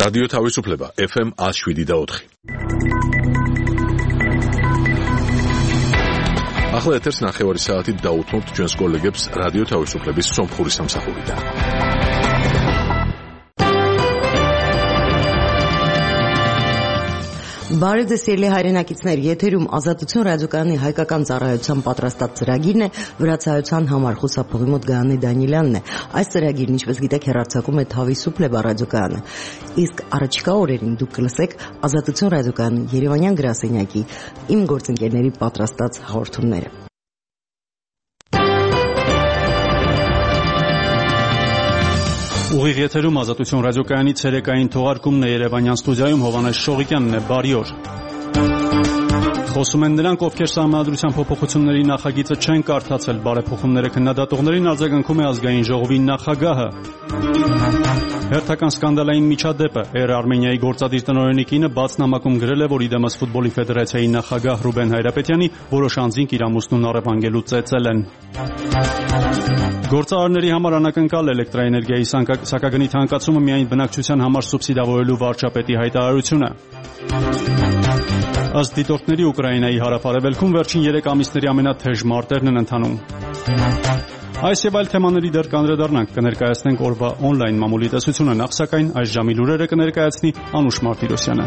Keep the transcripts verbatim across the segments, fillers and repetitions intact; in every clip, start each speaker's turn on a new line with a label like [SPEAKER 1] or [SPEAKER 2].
[SPEAKER 1] რადიო თავისუფლება ეფ ემ one oh seven და four. ახლა ეთერს ნახევარი საათით დაუთმობთ ჩვენს კოლეგებს რადიო თავისუფლების სომხური სამსახურიდან.
[SPEAKER 2] Բարև ձեզ սիրելի հայրենակիցներ, եթերում Ազատություն ռադիոկայանի հայկական ծառայության պատրաստած ծրագիրն է, վրացայության համար խուսափողի մոտ Գայանե Դանիելյանն է։ Այս ծրագիրն, ինչպես գիտեք, հեռարձակում է Թավիսուփլեբա ռադիոկայանը։ Իսկ առաջիկա օրերին դուք կլսեք Ազատություն ռադիոկայանի Երևանյան գրասենյակի իմ գործընկերների պատրաստած հաղորդումները։
[SPEAKER 3] Ուղիղ եթերում Ազատություն ռադիոկայանի ցերեկային թողարկումն է Երևանյան ստուդիայում Հովանես Շողիկյանն է, բարի օր։ Խոսում են նրանք, ովքեր Սահմանադրության փոփոխությունների նախագիծը չեն կարդացել, բարեփոխումները քննադատողներին արձագանքում է ազգային ժողովի նախագահը։ Հերթական սկանդալային միջադեպը Էր Արմենիայի գործադիր տնօրենի կինը բաց նամակում գրել է, որ իդեմս ֆուտբոլի ֆեդերացիայի նախագահ Ռուբեն Հայրապետյանի որոշ անձինք իր ամուսնուն առևանգելու ծեծել են։ Գործարարների համար անակնկալ էլեկտրաէներգիայի սակագնի թանկացումը միայն բնակչության համար սուբսիդավորելու վարչապետի հայտարարությունը։ Ըստ դիտորդների Ուկրաինայի հարավ-արևելքում վերջին երեք ամիսների ամենաթեժ մարտերն են ընթանում։ Այս եւ այլ թեմաների դեռ կանդրադառնանք, կներկայացնենք օրվա օնլայն մամուլի տեսությունը, նախ սակայն այս ժամի լուրերը կներկայացնի Անուշ Մարտիրոսյանը։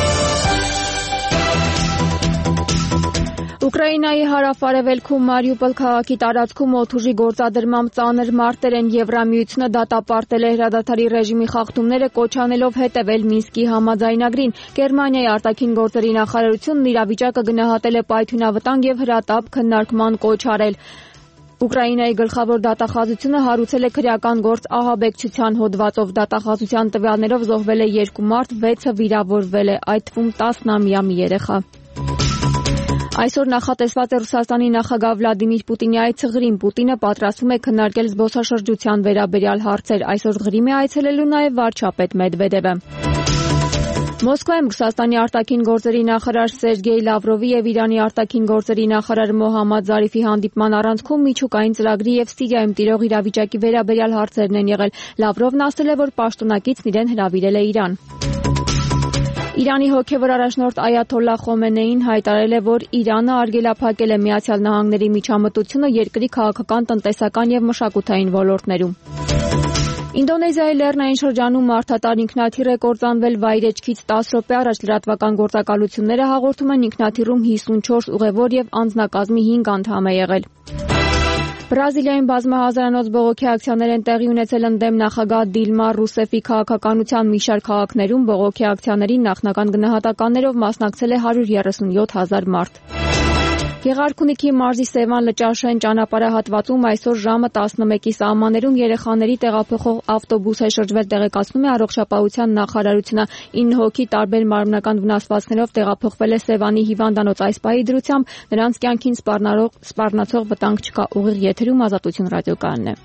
[SPEAKER 4] Ուկրաինայի հարավ-արևելքում Մարիուպոլ քաղաքի տարածքում օդուժի գործադրմամբ ծանր մարտեր են, Եվրամիությունը դատապարտել է հրադադարի ռեժիմի խախտումները, կոչ անելով հետևել Մինսկի համաձայնագրին։ Գերմանիայի արտաքին գործերի նախարարությունն իրավիճակը գնահատել է պայթյունավտանգ եւ հրատապ քննարկման կոչ արել։ Ուկրաինայի գլխավոր դատախազությունը հարուցել է քրեական գործ ահաբեկչության հոդվածով։ Դատախազության տվյալներով զոհվել է երկու մարդ, վեցը վիրավորվել է, այդ թվում տասնամյա մի երեխա։ Այսօր նախատեսված է Ռուսաստանի նախագահ Վլադիմիր Պուտինի այցղրին։ Պուտինը պատրաստվում է քննարկել զբոսաշրջության վերաբերյալ հարցեր։ Այսօր Ղրիմ է այցելելու նաև վարչապետ Մեդվեդևը։ Մոսկվայում Ռուսաստանի արտաքին գործերի նախարար Սերգեյ Լավրովի եւ Իրանի արտաքին գործերի նախարար Մոհամմադ Զարիֆի հանդիպման առանցքում միջուկային ծրագրի եւ Սիրիայում տիրող իրավիճակի վերաբերյալ հարցերն են եղել։ Լավրովն ասել է, որ պաշտոնակիցն իրեն հրավիրել է Իրան։ Իրանի հոգևոր առաջնորդ Այաթոլլահ Խոմենեին հայտարարել է, որ Իրանը արգելափակել է Միացյալ Նահանգների միջամտությունը երկրի քաղաքական, տնտեսական եւ մշակութային ոլորտներում։ Ինդոնեզիայի լեռնային շրջանում մարդատար ինքնաթիռ է կործանվել վայրեջքից տասը րոպե առաջ լրատվական գործակալությունները հաղորդում են ինքնաթիռում հիսունչորս ուղևոր եւ անձնակազմի հինգ անդամ է եղել։ Բրազիլիայում բազմահազարանոց բողոքի ակցիաներ են տեղի ունեցել ընդդեմ նախագահ Դիլմա Ռուսեֆի քաղաքականության մի շարք քաղաքներում։ Բողոքի ակցիաներին նախնական գնահատականներով մասնակցել է հարյուր երեսունյոթ հազար մարդ։ Գեղարքունիքի մարզի Սևան Լճաշեն ճանապարհահատվածում այսօր ժամը տասնմեկի սահմաններում երեխաների տեղափոխող ավտոբուս է շրջվել, տեղեկացնում է Առողջապահության նախարարությունը։ ինը հոգի տարբեր մարմնական վնասվածքներով տեղափոխվել է Սևանի հիվանդանոց։ Այս պահի դրությամբ նրանց կյանքին սպառնացող վտանգ չկա։ Ուղիղ եթերում Ազատություն ռադիոկայանն է։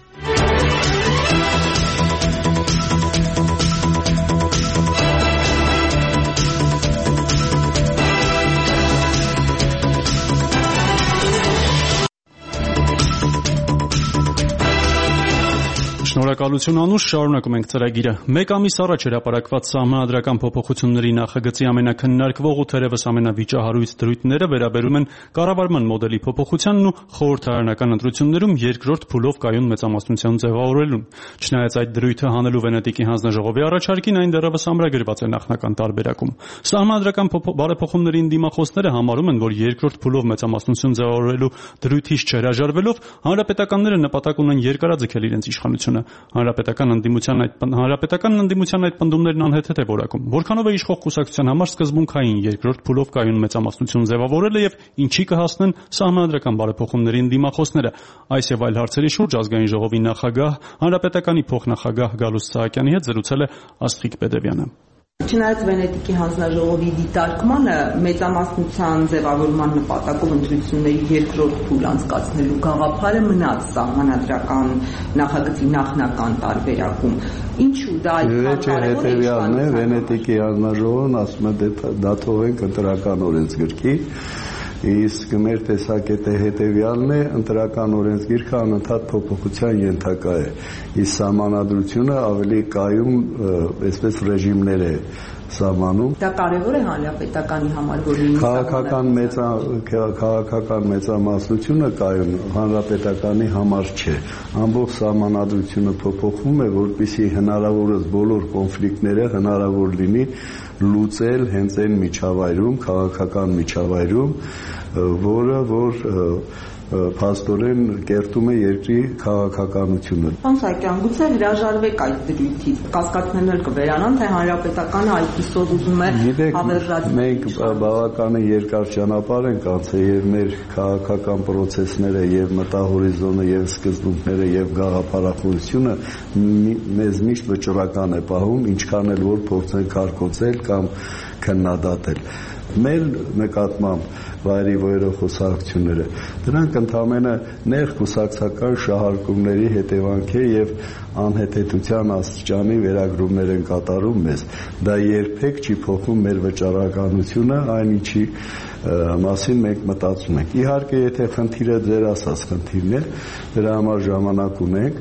[SPEAKER 3] Շնորհակալություն Անուշ, շարունակում ենք ծրագիրը։ Մեկ ամիս առաջ հրապարակված Սահմանադրական փոփոխությունների նախագծի ամենաքննարկվող ու թերևս ամենավիճահարույց դրույթները վերաբերում են կառավարման մոդելի փոփոխությանն ու խորհրդարանական ընտրություններում երկրորդ փուլով կայուն մեծամասնության ձևավորելուն։ Չնայած այդ դրույթը հանելու Վենետիկի հանձնաժողովի առաջարկին, այն դեռևս ամրագրված է նախնական տարբերակում։ Սահմանադրական բարեփոխումներին դիմախոսները համարում են, որ երկրորդ փուլով մեծամասնություն ձևավորելու դրույթից չհրաժարվելով հանրապետականները նպատակ ունեն երկարաձգել իրենց իշխանությունը։ Հանրապետական ընդդիմության այդ հանրապետական ընդդիմության այդ պնդումներն անհեթեթ է որակում։ Որքանով է իշխող կուսակցության համար սկզբունքային երկրորդ փուլով կայուն մեծամասնություն ձևավորելը եւ ինչի կհասնեն սահմանադրական բարեփոխումներին դիմախոսները։ Այս եւ այլ հարցերի շուրջ ազգային ժողովի նախագահ, հանրապետականի փոխնախագահ Գալուստ Սահակյանի հետ զրուցել է Աստղիկ Պետևյանը։
[SPEAKER 5] Չնայած Վենետիկի հանձնաժողովի դիտարկմանը մեծամասնության ձևավորման նպատակով ընտրությունների երկրորդ փուլ անցկացնելու գաղափարը մնաց սահմանադրական նախագծի նախնական տարբերակում։ Ինչու դա այդքան կարևոր
[SPEAKER 6] է։ Վենետիկի հանձնաժողովն ասում է դա թողենք ընտրական օրենսգրքի Իսկ մեր տեսակետը հետևյալն է, ընտրական օրենսգիրքը անընդհատ փոփոխության ենթակա է, իսկ սահմանադրությունը ավելի կայուն այսպես ռեժիմներ է սահմանում։
[SPEAKER 5] Դա կարևոր է հանրապետականի համար, որ լինի
[SPEAKER 6] քաղաքական մեծա քաղաքական մեծամասնությունը կայուն հանրապետականի համար չէ։ Ամբողջ սահմանադրությունը փոփոխվում է, որպեսզի հնարավորս բոլոր կոնֆլիկտները հնարավոր լինի լուծել հենց այն միջավայրում, քաղաքական միջավայրում, որը որ փաստորեն կերտում է երկրի քաղաքականությունը։
[SPEAKER 5] Պարոն Սահակյան, գուցե հրաժարվեք այդ դրույթից, կասկածներն կվերանան, թե հանրապետականը այդպիսով ուզում է հավերժացնել։
[SPEAKER 6] Մենք բավականին երկար ճանապարհ ենք անցել եւ մեր քաղաքական process-ները եւ մտահորիզոնը եւ սկզբունքները եւ գաղափարախոսությունը մեզ միշտ վճռական է պահում, ինչքան էլ որ փորձեն կարկոծել կամ քննադատել։ Մեր նկատմամբ վայրի վայրով խոսակցությունները դրանք ընդհանրապես նեղ կուսակցական շահարկումների հետևանք է եւ անհետեթության աստիճանի վերագրումներ են կատարում մեզ։ Դա երբեք չի փոխում մեր վճռականությունը, այն ինչի մասին մենք մտածում ենք։ Իհարկե, եթե խնդիրը ձեր ասած խնդիրն է, դրա համար ժամանակ ունենք,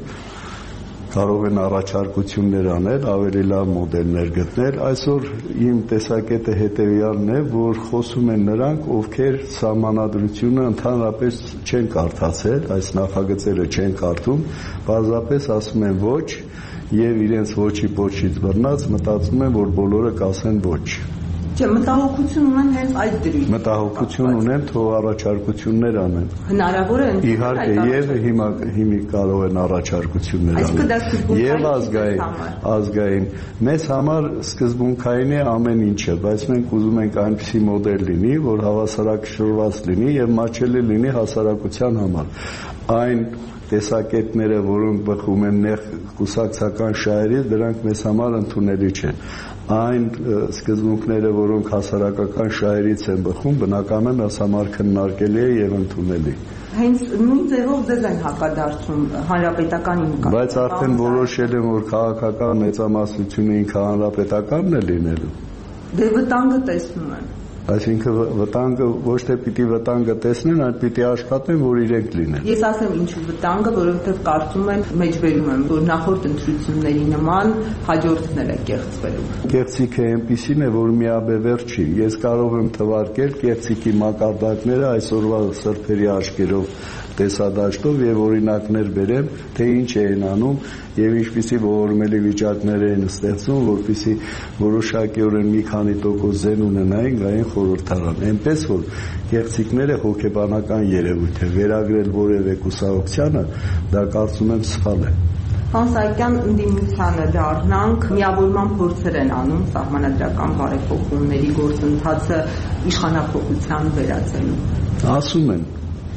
[SPEAKER 6] կարող են առաջարկություններ անել, ավելի լավ մոդելներ գտնել։ Այսօր իմ տեսակետը հետևյալն է, որ խոսում են նրանք, ովքեր սահմանադրությունը ընդհանրապես չեն կարդացել, այս նախագծերը չեն կարդում, պարզապես ասում են ոչ եւ իրենց ոչի ոչից բռնած մտածում են, որ բոլորը կասեն ոչ։
[SPEAKER 5] Չէ, մտահոգություն ունեն հենց այդ դրույթ։
[SPEAKER 6] Մտահոգություն ունեն, թող առաջարկություններ անեն։
[SPEAKER 5] Հնարավոր է ընդունել։
[SPEAKER 6] Իհարկե, եւ հիմա հիմի կարող են առաջարկություններ անել։ Եվ ազգային, ազգային։ Մեզ համար սկզբունքային է ամեն ինչը, բայց մենք ուզում ենք այնպիսի մոդել լինի, որ հավասարակշռված լինի եւ մատչելի լինի հասարակության համար։ Այն տեսակետները, որոնք բխում են նեղ կուսակցական շահերից, դրանք մեզ համար ընդունելի չեն։ Այն սկզբունքները, որոնք հասարակական շահերից են բխում, բնականաբար մեզ համար քննարկելի է եւ ընդունելի։
[SPEAKER 5] Հենց նույն ձևով ձեզ են հակադարձում հանրապետականի նկատմամբ։
[SPEAKER 6] Բայց արդեն որոշել են, որ քաղաքական մեծամասնությունը ինքը հանրապետականն է լինելու։
[SPEAKER 5] Դե վտանգը տեսնում են։
[SPEAKER 6] Այսինքն վտանգը ոչ թե պիտի վտանգը տեսնեն, այլ պիտի աշխատեն, որ իրենք լինեն։
[SPEAKER 5] Ես ասեմ ինչու վտանգը, որովհետև կարծում եմ, մեջբերում եմ, որ նախորդ ընտրությունների նման հաջորդներ է կեղծվելու։
[SPEAKER 6] Կեղծիքը այնպիսին է, որ միաբևեռ չի։ Ես կարող եմ թվարկել կեղծիքի մակարդակները այսօրվա սրբերի աչքերով տեսադաշտով եւ օրինակներ բերեմ, թե ինչ են անում եւ ինչպիսի ողորմելի վիճակներ են ստեղծում, որպեսզի որոշակիորեն մի քանի տոկոս զեն ունենային գային խորհրդարան։ Այնպես որ կեղծիքները հոգեբանական երևույթ է, վերագրել որևէ կուսակցությանը դա կարծում եմ սխալ է։
[SPEAKER 5] Պարոն Սահակյան, ընդդիմությանը դառնանք, միավորման փորձեր են անում սահմանադրական բարեփոխումների գործընթացը իշխանափոխության վերածելու։
[SPEAKER 6] Ասում են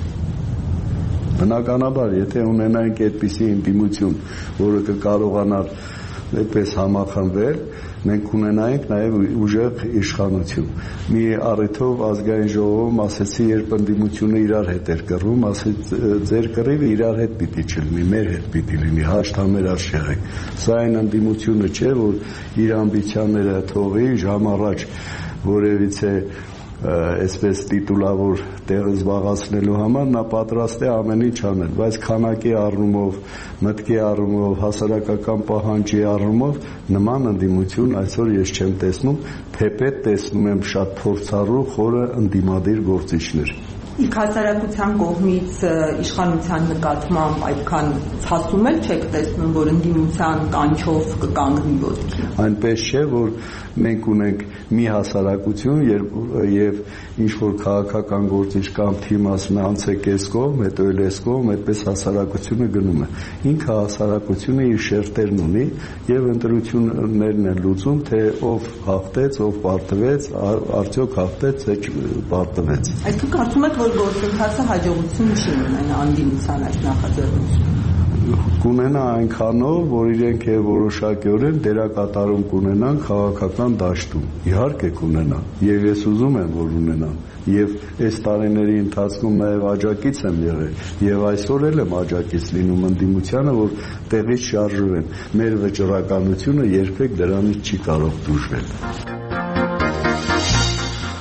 [SPEAKER 6] Բնականաբար, եթե ունենայինք այդպիսի ինտիմություն, որը կկարողանար այդպես համախմբել, մենք ունենայինք նաև ուժեղ իշխանություն։ Մի առիթով ազգային ժողովում ասեցի, երբ ընդդիմությունը իրար հետ էր կռվում, ասեց ձեր կռիվը իրար հետ պիտի չլինի, մեր հետ պիտի լինի, հաշտամերաշ եղեք։ Սա այն ընդդիմությունը չէ, որ իր ամբիցիաները թողի ժամ առաջ որևիցե այսպես տիտուլավոր տեղը զբաղացնելու համար նա պատրաստ է ամեն ինչ անել, բայց քանակի առումով, մտքի առումով, հասարակական պահանջի առումով նման ընդդիմություն այսօր ես չեմ տեսնում, թեպետ տեսնում եմ շատ փորձառու խորը ընդդիմադիր գործիչներ։
[SPEAKER 5] Իսկ հասարակության կողմից իշխանության նկատմամբ այդքան ցասում էլ չեք տեսնում, որ ընդդիմության կանչով կկանգնի ոտքի։
[SPEAKER 6] Այնպես չէ, որ մենք ունենք մի հասարակություն եւ ինչ որ քաղաքական գործիչ կամ թիմ ասում է անցեք այս կողմ, հետո էլ այս կողմ, այդպես հասարակությունը գնում է։ Ինքը հասարակությունը իր շերտերն ունի եւ ընտրություններն են լուծում, թե ով հաղթեց, ով պարտվեց, արդյոք հաղթեց, թե պարտվեց։
[SPEAKER 5] Այսինքն կարծում եք, որ գործընթացը հաջողություն չի ունենա անդիմության այս նախաձեռնությունը։
[SPEAKER 6] Կունենա այնքանով, որ իրենք է որոշակիորեն դերակատարում կունենան քաղաքական դաշտում։ Իհարկե կունենա, եւ ես ուզում եմ, որ ունենան։ Եվ այս տարիների ընթացքում նաև աջակից եմ եղել, եւ այսօր էլ եմ աջակից լինում ընդդիմությանը, որ տեղից շարժվեն։ Մեր վճռականությունը երբեք դրանից չի կարող դժվել։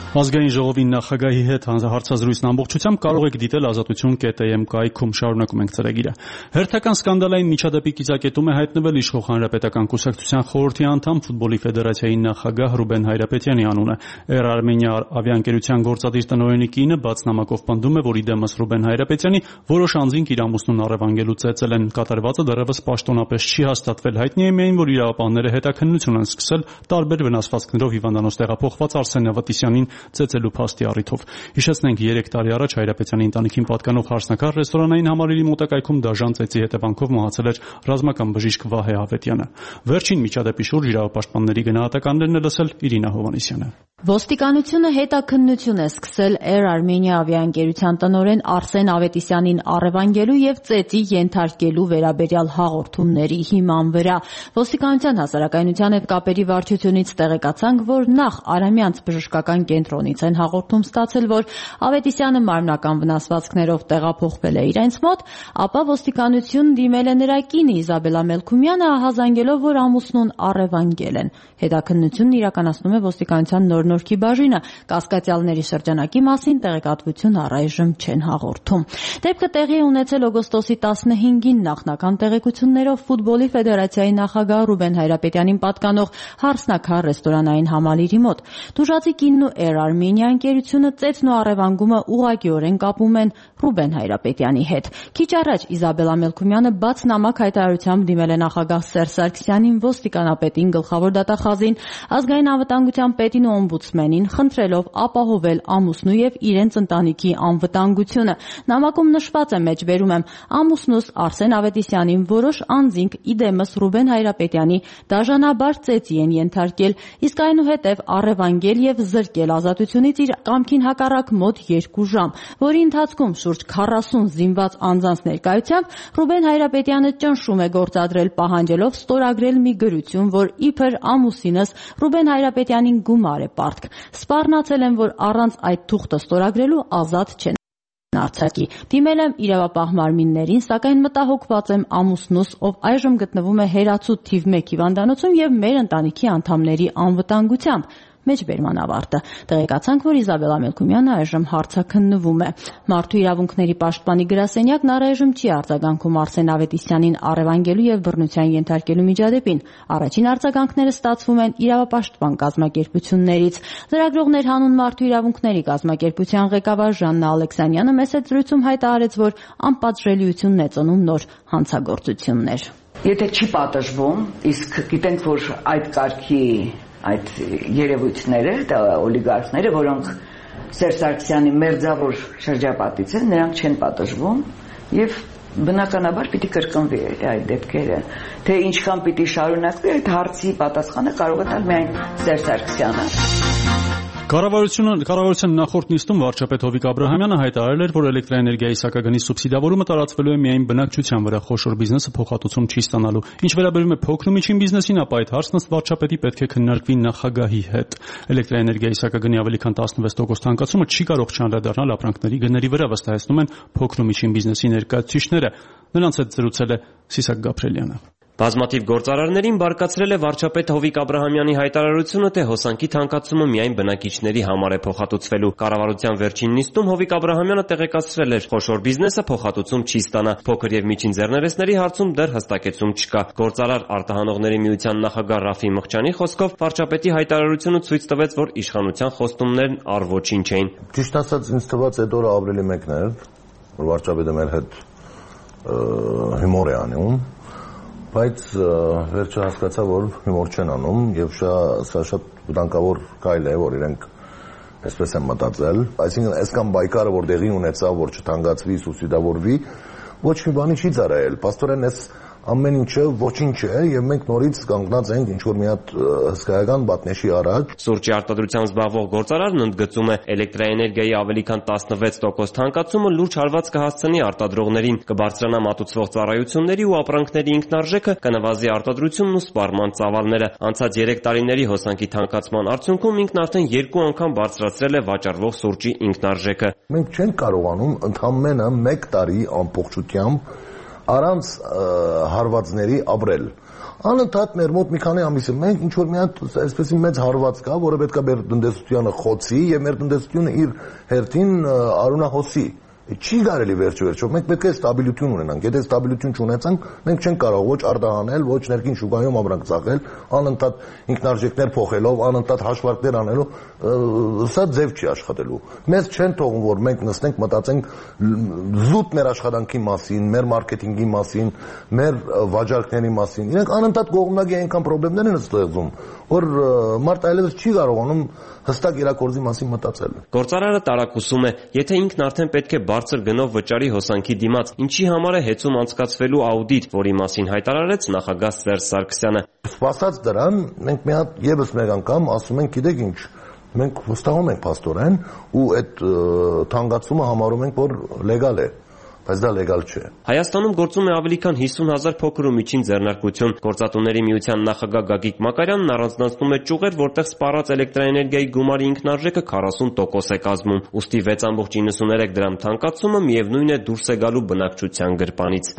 [SPEAKER 3] Ազգային ժողովի նախագահի հետ հարցազրույցն ամբողջությամբ կարող եք դիտել ազատություն կետ է էմ կայքում, շարունակում ենք ծրագիրը։ Հերթական սկանդալային միջադեպի կիզակետում է հայտնվել իշխող հանրապետական կուսակցության խորհրդի անդամ ֆուտբոլի ֆեդերացիայի նախագահ Ռուբեն Հայրապետյանի անունը։ Air Armenia ավիաընկերության գործադիր տնօրենի կինը բաց նամակով պնդում է, որ իդեմս Ռուբեն Հայրապետյանի որոշ անձինք իր ամուսնուն առևանգելու ծեծել են։ Կատարվածը դեռևս պաշտոնապես չի հաստատվել։ Հայտնի է միայն, որ իրավապահները հետաքննություն են սկսել տարբեր վնասվածքներով հիվանդանոց տեղափոխված Արսեն Ավետիսյանին ծեծելու փաստի առիթով։ Հիշեցնենք, երեք տարի առաջ Հայրապետյանի ընտանիքին պատկանող հարսնաքար ռեստորանային համալիրի մոտակայքում դաժան ծեծի հետևանքով մահացել էր ռազմական բժիշկ Վահե Ավետյանը։ Վերջին միջադեպի շուրջ իրավապաշտպանների գնահատականներն է լսել Իրինա Հովհաննիսյանը։
[SPEAKER 7] Ոստիկանությունը հետաքննություն է սկսել Air Armenia ավիաընկերության տնօրեն Արսեն Ավետիսյանին առևանգելու եւ ծեծի ենթարկելու վերաբերյալ հաղորդումների հիման վրա։ Ոստիկանության հասարակայնության հետ կապերի վարչությունից տեղեկացանք, որ նախ Արամյանց բժշկական կենտրոնից են հաղորդում ստացել, որ Ավետիսյանը մարմնական վնասվածքներով տեղափոխվել է իրենց մոտ, ապա ոստիկանություն դիմել է նրա կինը Իզաբելա Մելքումյանը, ահազանգելով, որ ամուսնուն առևանգել են։ Հետաքննությունն իրականացնում է ոստիկանության նոր-նորքի բաժինը, կասկածյալների շրջանակի մասին տեղեկատվություն առայժմ չեն հաղորդում։ Դեպքը տեղի է ունեցել օգոստոսի տասնհինգին նախնական տեղեկություններով ֆուտբոլի ֆեդերացիայի նախագահ Ռուբեն Հայրապետյանին պատկանող հարսնաքար ռեստորանային համալիրի մոտ։ Տուժածի կինն ու Air Armenia ընկերությունը ծեծն ու առևանգումը ուղղակիորեն կապում են Ռուբեն Հայրապետյանի հետ։ Քիչ առաջ Իզաբելա Մելքումյանը բաց նամակ հայտարարությամբ դիմել է նախագահ Սերժ Սարգսյանին, ոստիկանապետին, գլխավոր դատախազին, ազգային անվտանգության պետին ու օմբուդսմենին, խնդրելով ապահովել ամուսնու եւ իրենց ընտանիքի անվտանգությունը։ Նամակում նշված է, մեջբերում եմ, ամուսնուս Արսեն Ավետիսյանին որոշ անձինք իդեմս Ռուբեն Հայրապետյանի դաժանաբար ծեծի են ենթարկել, իսկ այնուհետև առևանգել եւ զրկել ազատությունից իր կամքին հակառակ մոտ երկու ժամ, որի ընթացքում շուրջ քառասուն զինված անձանց ներկայությամբ Ռուբեն Հայրապետյանը ճնշում է գործադրել, պահանջելով ստորագրել մի գրություն, որ իբր ամուսինս Ռուբեն Հայրապետյանին գումար է պարտք։ Սպառնացել են, որ առանց այդ թուղթը ստորագրելու ազատ չեն արձակի։ Դիմել եմ իրավապահ մարմիններին, սակայն մտահոգված եմ ամուսնուս, ով այժմ գտնվում է Հերացու թիվ մեկ հիվանդանոցում եւ մեր ընտանիքի անդամների անվտանգությամբ։ Մեջբերման ավարտը։ Տեղեկացանք, որ Իզաբելա Մելքումյանը այժմ հարցաքննվում է։ Մարդու իրավունքների պաշտպանի գրասենյակն առայժմ չի արձագանքում Արսեն Ավետիսյանին առևանգելու եւ բռնության ենթարկելու միջադեպին։ Առաջին արձագանքները ստացվում են իրավապաշտպան կազմակերպություններից։ Լրագրողներ հանուն Մարդու իրավունքների կազմակերպության ղեկավար Ժաննա Ալեքսանյանը մեծ զրույցում հայտարարեց, որ անպատժելիությունն է ծնում նոր հանցագործություններ։
[SPEAKER 8] Եթե չի պատժվում, իսկ գիտենք, որ այդ կարգի այդ երևույթները, դա օլիգարխները, որոնք Սերժ Սարգսյանի մերձավոր շրջապատից են, նրանք չեն պատժվում եւ բնականաբար պիտի կրկնվի այդ դեպքերը։ Թե ինչքան պիտի շարունակվի, այդ հարցի պատասխանը կարող է տալ միայն Սերժ Սարգսյանը։
[SPEAKER 3] Կառավարությունը կառավարության նախորդ նիստում վարչապետ Հովիկ Աբրահամյանը հայտարարել էր, որ էլեկտրաէներգիայի սակագնի սուբսիդավորումը տարածվելու է միայն բնակչության վրա, խոշոր բիզնեսը փոխհատուցում չի ստանալու։ Ինչ վերաբերում է փոքր ու միջին բիզնեսին, ապա այդ հարցն ըստ վարչապետի պետք է քննարկվի նախագահի հետ։ Էլեկտրաէներգիայի սակագնի ավելի քան տասնվեց տոկոս թանկացումը չի կարող չանդրադառնալ ապրանքների գների վրա, վստահեցնում են փոքր ու միջին բիզնեսի ներկայացուցիչները։ Նրանց հետ զրուցել է Սիսակ Գաբրելյանը։
[SPEAKER 9] Բազմաթիվ գործարարներին բարկացրել է վարչապետ Հովիկ Աբրահամյանի հայտարարությունը, թե հոսանքի թանկացումը միայն բնակիչների համար է փոխհատուցվելու։ Կառավարության վերջին նիստում Հովիկ Աբրահամյանը տեղեկացրել էր, խոշոր բիզնեսը փոխհատուցում չի ստանա, փոքր եւ միջին ձեռներեցների հարցում դեռ հստակեցում չկա։ Գործարար արտահանողների միության նախագահ Ռաֆի Մղճանի խոսքով վարչապետի հայտարարությունը ցույց տվեց, որ իշխանության խոստումներն առ ոչինչ էին։
[SPEAKER 10] Ճիշտ ասած, ինձ թվաց այդ օրը ապրիլի մեկն էր, որ վարչապետը մեր հետ հումոր է անում, բայց վերջը հասկացա, որ հումոր չեն անում եւ սա շատ վտանգավոր քայլ է, որ իրենք այսպես են մտածել, այսինքն այսքան բայկարը, որ դեղի ունեցավ, որ չթանկացվի, սուբսիդավորվի, ոչ մի բանի չի ծառայել։ Պաստորեն այս ամեն ինչը ոչինչ է եւ մենք նորից կանգնած ենք ինչ որ մի հատ հսկայական բատնեշի առաջ։
[SPEAKER 9] Սուրճի արտադրությամբ զբաղվող գործարարն ընդգծում է, էլեկտրաէներգիայի ավելի քան տասնվեց տոկոս թանկացումը լուրջ հարված կհասցնի արտադրողներին, կբարձրանա մատուցվող ծառայությունների ու ապրանքների ինքնարժեքը, կնվազի արտադրությունն ու սպառման ծավալները։ Անցած երեք տարիների հոսանքի թանկացման արդյունքում ինքն արդեն երկու անգամ բարձրացրել է վաճառվող սուրճի ինքնարժեքը։
[SPEAKER 10] Մենք չենք կարողանում ընդամենը մեկ տարի ամբողջությամբ առանց հարվածների ապրել։ Անընդհատ մեր մոտ մի քանի ամիս է մենք ինչ որ մի հատ այսպես մեծ հարված կա, որը պետք է մեր տնտեսությանը խոցի եւ մեր տնտեսությունը իր հերթին արունահոսի։ Չի կարելի վերջ-վերջով, մենք պետք է ստաբիլություն ունենանք, եթե ստաբիլություն չունեցանք, մենք չենք կարող ոչ արտահանել, ոչ ներքին շուկայում ապրանք ծախել, անընդհատ ինքնարժեքներ փոխելով, անընդհատ հաշվարկներ անելով, սա ձև չի աշխատելու։ Մեզ չեն թողում, որ մենք նստենք, մտածենք զուտ մեր աշխատանքի մասին, մեր մարքեթինգի մասին, մեր վաճառքների մասին։ Իրենք անընդհատ կողմնակի այնքան խնդիրներ են ստեղծում, որ մարդը այլևս չի կարողանում հստակ իրակորձի մասին մտածել։
[SPEAKER 9] Գործարարը տարակուսում է, եթե ինքն արդեն պետք է բարձր գնով վճարի հոսանքի դիմաց, ինչի համար է հեծում անցկացվելու աուդիտ, որի մասին հայտարարեց նախագահ Սերժ Սարգսյանը։
[SPEAKER 10] Սպասած դրան, մենք մի հատ եւս մեկ անգամ ասում ենք, գիտեք ինչ, մենք վստահում ենք փաստորեն ու այդ թանկացումը համարում ենք, որ լեգալ է։ Բայց դա լեգալ չէ։
[SPEAKER 9] Հայաստանում գործում է ավելի քան հիսուն հազար փոքր ու միջին ձեռնարկություն։ Գործատուների միության նախագահ Գագիկ Մակարյանն առանձնացնում է ճյուղեր, որտեղ սպառած էլեկտրաէներգիայի գումարի ինքնարժեքը քառասուն տոկոս է կազմում։ Ուստի վեց կόμma նվեցանուներեք դրամ թանկացումը միևնույն է դուրս է գալու բնակչության գրպանից։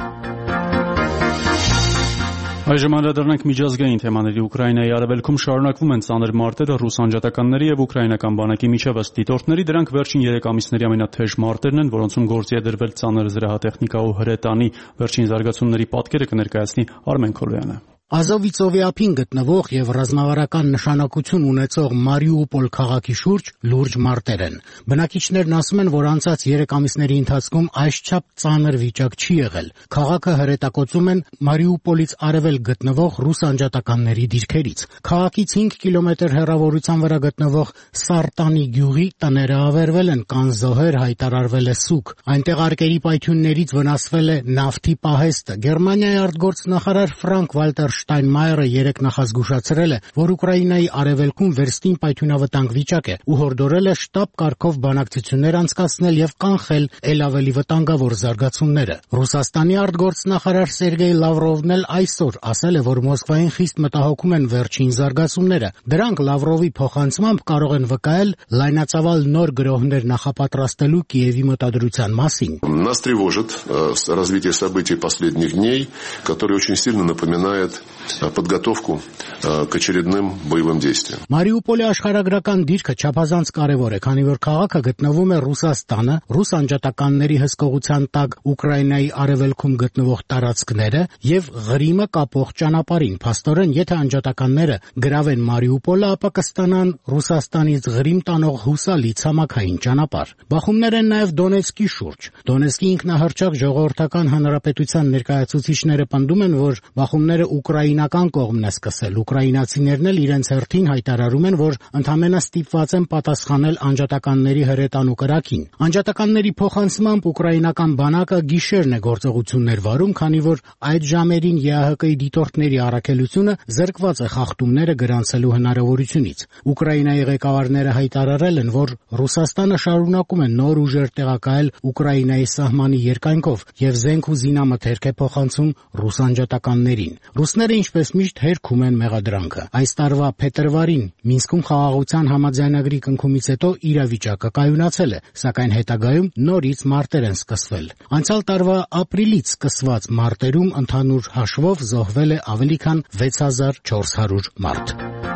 [SPEAKER 3] Այժմ անդրադառնանք միջազգային թեմաների։ Ուկրաինայի արևելքում շարունակվում են ծանր մարտերը ռուս անջատականների եւ ուկրաինական բանակի միջև ըստ դիտորդների։ Դրանք վերջին երեք ամիսների ամենաթեժ մարտերն են, որոնցում գործի է դրվել ծանր զրահատեխնիկա ու հրետանի։ Վերջին զարգացումների պատկերը կներկայացնի Արմեն Քոլոյանը։
[SPEAKER 11] Ազովիցովի ափին գտնվող եւ ռազմավարական նշանակություն ունեցող Մարիուպոլ քաղաքի շուրջ լուրջ մարտեր են։ Բնակիչներն ասում են, որ անցած երեք ամիսների ընթացքում այսչափ ծանր վիճակ չի եղել։ Քաղաքը հրետակոծում են Մարիուպոլից արևել գտնվող ռուս անջատականների դիրքերից։ Քաղաքից հինգ կիլոմետր հեռավորության վրա գտնվող Սարտանի գյուղի տները ավերվել են, կան զոհեր, հայտարարվել է սուկ։ Այնտեղ արկերի պայթյուններից վնասվել է նավթի պահեստը։ Գերմանիայի արտգործնախարար Ֆրանկ Վալտեր Շտայնմայերը երեկ նախազգուշացրել է, որ Ուկրաինայի արևելքում վերստին պայթյունավտանգ վիճակ է ու հորդորել է շտաբ կարգով բանակցություններ անցկացնել եւ կանխել ել ավելի վտանգավոր զարգացումները։ Ռուսաստանի արտգործնախարար Սերգեյ Լավրովն էլ այսօր ասել է, որ Մոսկվային խիստ мտահոգում են վերջին զարգացումները։ Դրանք Լավրովի փոխանցմամբ կարող են վկայել լայնածավալ նոր գրոհներ նախապատրաստելու Կիևի մտադրության մասին։
[SPEAKER 1] Нас тревожит развитие событий последних дней, которое очень сильно напоминает подготовку к очередным боевым действиям.
[SPEAKER 11] Մարիուպոլի աշխարհագրական դիրքը չափազանց կարևոր է, քանի որ քաղաքը գտնվում է Ռուսաստանը, ռուս անջատականների հսկողության տակ Ուկրաինայի արևելքում գտնվող տարածքները եւ Ղրիմը կապող ճանապարհին։ Փաստորեն, եթե անջատականները գրավեն Մարիուպոլը, ապա կստանան Ռուսաստանից Ղրիմ տանող հուսալի ցամաքային ճանապարհ։ Բախումներ են նաեւ Դոնեցկի շուրջ։ Դոնեցկի ինքնահռչակ ժողովրդական հանրապետության ներկայացուցիչները պնդում են, որ բախումները ուկրաինական կողմն է սկսել։ Ուկրաինացիներն էլ իրենց հերթին հայտարարում են, որ ընդամենը ստիպված են պատասխանել անջատականների հրետանու կրակին։ Անջատականների փոխանցմամբ ուկրաինական բանակը գիշերն է գործողություններ վարում, քանի որ այդ ժամերին ԵԱՀԿ-ի դիտորդների առաքելությունը զրկված է խախտումները գրանցելու հնարավորությունից։ Ուկրաինայի ղեկավարները հայտարարել են, որ Ռուսաստանը շարունակում է նոր ուժեր տեղակայել Ուկրաինայի սահմանի երկայնքով եւ զենք ու զինամթերք է փոխանցում ռուս անջատականներին։ Ռուսները ինչպես միշտ հերքում են մեղադրանքը։ Այս տարվա փետրվարին Մինսկում խաղաղության համաձայնագրի կնքումից հետո իրավիճակը կայունացել է, սակայն հետագայում նորից մարտեր են սկսվել։ Անցյալ տարվա ապրիլից սկսված մարտերում ընդհանուր հաշվով զոհվել է ավելի քան վեց հազար չորս հարյուր մարդ։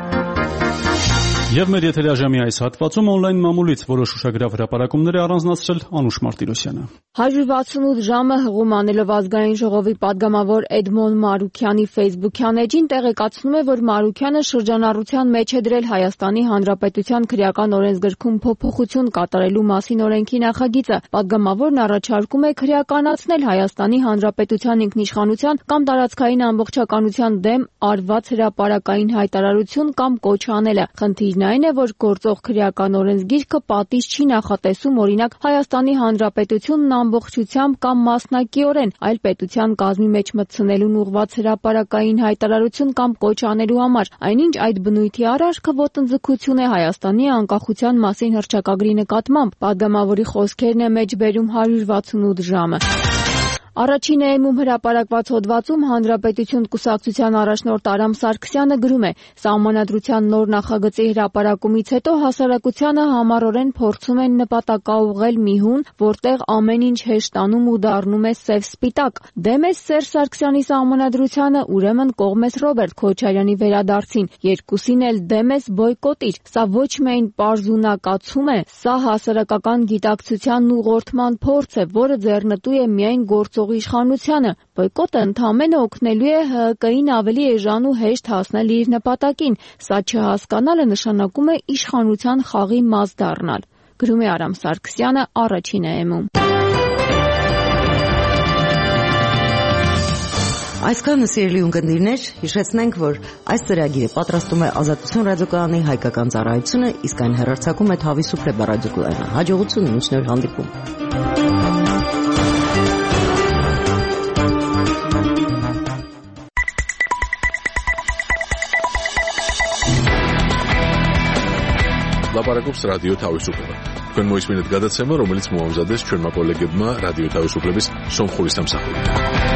[SPEAKER 3] Եվ մեր եթերաժամի այս հատվածում on-line մամուլից որոշ ուշագրավ հրապարակումներ է առանձնացրել Անուշ Մարտիրոսյանը։
[SPEAKER 4] հարյուր վաթսունութ ժամը հղում անելով ազգային ժողովի падգամավոր Էդմոն Մարուքյանի Facebook-յան էջին տեղեկացնում է, որ Մարուքյանը շրջանառության մեջ է դրել Հայաստանի Հանրապետության քրեական օրենսգրքում փոփոխություն կատարելու մասին օրենքի նախագիծը։ Падգամավորն առաջարկում է քրեականացնել Հայաստանի Հանրապետության ինքնիշխանության կամ տարածքային ամբողջականության դեմ արված հրապարակային հայտարարություն կամ կոչ անելը։ Խնդիրն այն է, որ գործող քրեական օրենսգիրքը պատիժ չի նախատեսում օրինակ Հայաստանի Հանրապետությունն ամբողջությամբ կամ մասնակիորեն այլ պետության կազմի մեջ մտցնելուն ուղղված հրապարակային հայտարարություն կամ կոչ անելու համար, այնինչ այդ բնույթի արարքը ոտնձգություն է Հայաստանի անկախության մասին հռչակագրի նկատմամբ։ Падգամավորի խոսքերն է մեջբերում հարյուր վաթսունութ ժամը։ Առաջին էմում հրապարակված հոդվածում Հանրապետություն կուսակցության առաջնորդ Արամ Սարգսյանը գրում է. «Սահմանադրության նոր նախագծի հրապարակումից հետո հասարակությանը համառորեն փորձում են նպատակաուղղել մի հուն, որտեղ ամեն ինչ հեշտանում ու դառնում է սև-սպիտակ։ Դեմ ես Սերժ Սարգսյանի սահմանադրությանը, ուրեմն կողմ ես Ռոբերտ Քոչարյանի վերադարձին, երկուսին էլ դեմ ես բոյկոտիր։ Սա ոչ միայն պարզունակացում է, սա հասարակական գիտակցությանն ուղղորդման փորձ է, որը ձեռնտու է միայն գործող իշխանությանը։ Բոյկոտը ընդամենը օգնելու է Հ Հ Կին ավելի էժան ու հեշտ հասնել իր նպատակին։ Սա չհասկանալը նշանակում է իշխանության խաղի մաս դառնալ», գրում է Արամ Սարգսյանը առաջին էմում։
[SPEAKER 2] Այսքանը սիրելի ունկնդիրներ, հիշեցնենք, որ այս ծրագիրը պատրաստում է Ազատություն ռադիոկայանի հայկական ծառայությունը, իսկ այն հեռարձակում է Թավիսուփրե ռադիոկայանը։ Հաջողություն, մինչ նոր հանդիպում։
[SPEAKER 12] Լապարակոպս ռադիո Թավիսուփրե։ Քան մոյս մինետ գադացեմը, რომელიც մոհամզադես չորմա կոլեգեբմա ռադիո Թավիսուփրեբիս սոմ խորիստամ սախորի։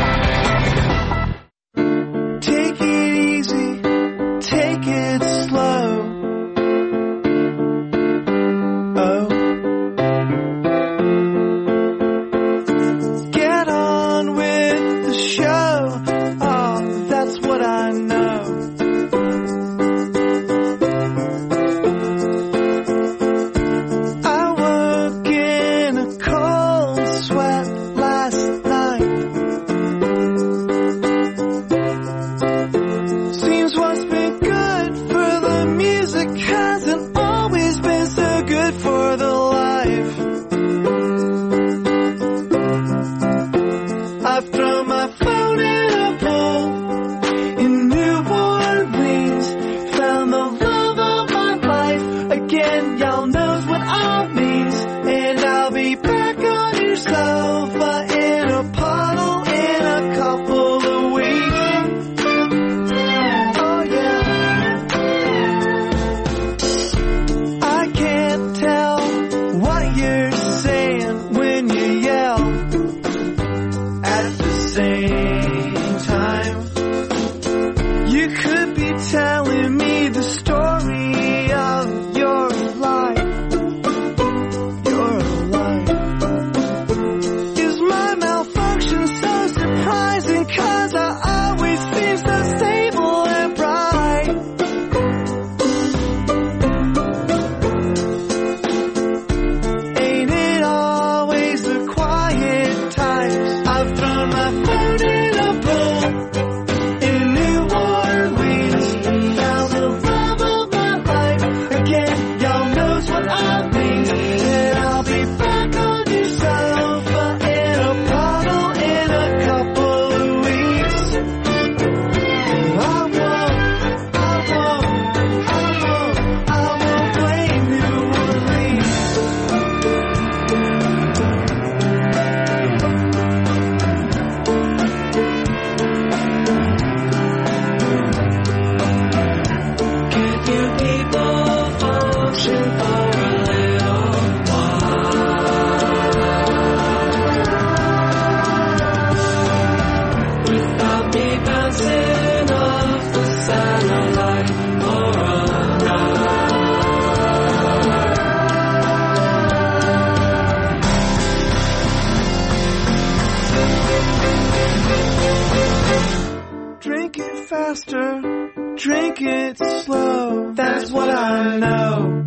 [SPEAKER 13] Drink it slow, that's what I know.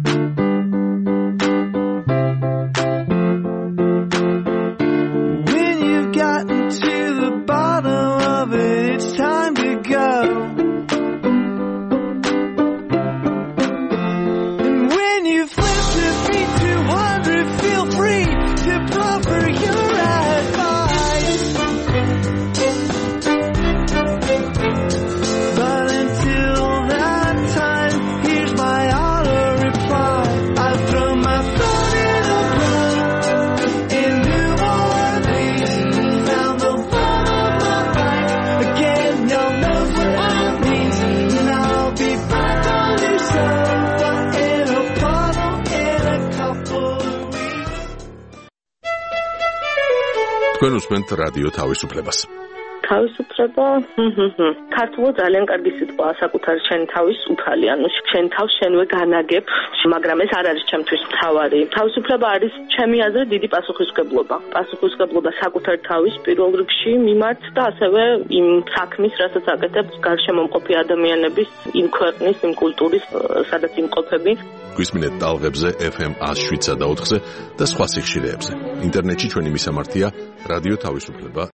[SPEAKER 13] When you've gotten to the bottom of it, it's time to go. And when you flip to beat two hundred, feel free to proffer your advice. But until that time, here's my auto reply.
[SPEAKER 12] თქვენ უსმენთ რადიო თავისუფლებას.
[SPEAKER 14] თავისუფლება, ქართულად ძალიან კარგი სიტყვაა საკუთარი შენი თავის უფალი, ანუ შენ თავს შენვე განაგებ, მაგრამ ეს არ არის ჩემთვის მთავარი. თავისუფლება არის ჩემი აზრით დიდი პასუხისმგებლობა. პასუხისმგებლობა საკუთარი თავის პირველ რიგში მიმართ და ასევე იმ საქმის, რასაც აკეთებს გარშემო მყოფი ადამიანების, იმ ქვეყნის, იმ კულტურის, სადაც იმყოფები.
[SPEAKER 12] გვისმინეთ ტალღებზე ეფ ემ one oh seven და ოთხზე და სხვა სიხშირეებზე. ინტერნეტში ჩვენი მისამართია რადიო თავისუფლება